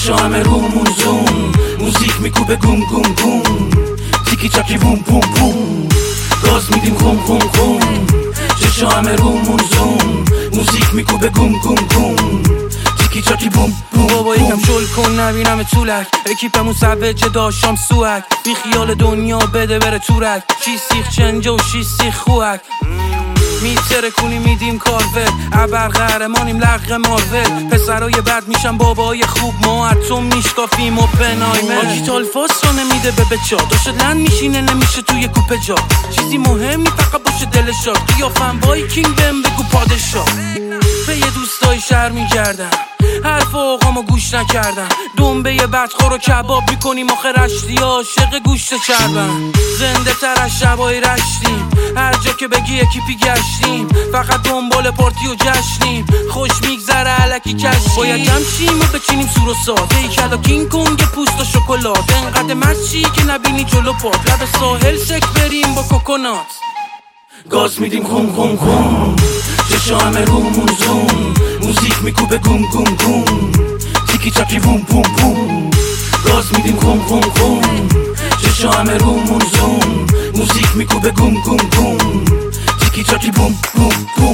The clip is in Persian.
چشا همه رومون زوم، موزیک میکوبه گوم گوم گوم، تیکی چاکی بوم بوم بوم، گاز میدیم خون خون خون. چشا همه رومون زوم، موزیک میکوبه گوم گوم گوم، تیکی چاکی بوم بوم. بابا یکم شل کن نبینم طولک، اکیپمون سوجه داشتم سوک، بی خیال دنیا بده بره تورک، شی سیخ چنجه و شی سیخ خوک، میتره کنی میدیم کارول، ابر قهرمانیم لغ مارول، پسرای بد میشن بابای خوب، ما اتم میشکافیم و پنایمه، آجیتال فاس رو نمیده به بچا، داشت لند میشینه نمیشه توی کوپه جا، چیزی مهمی فقط باشه دلشا، قیافم وایکینگ بهم بگو پادشا، به یه دوستای شهر میگردم، حرف آقامو گوش نکردم، دنبه بدخور رو کباب میکنیم آخه رشتی عاشق گوشت چربم، زنده تر از شبای رشتیم، هر جا که بگی اکیپی گشتیم، فقط دنبال پارتی و جشنیم، خوش میگذره علکی کشیم، باید جمشیم و بچینیم سور و ساز، هیکلا کینگ کنگ پوست و شکلات، انقدر مچی که نبینی جلو پات، لب ساحل سک بریم با کوکونات، گاز میدیم خون خون خون. چشا همه رومون زوم، موزیک میکوبه گوم گوم گوم، تیکی چاکی بوم بوم بوم، گاز میدیم خون خون خون. چشا همه رومون زوم، موزیک میکوبه گوم گوم گوم، تیکی چاکی بوم بوم بوم.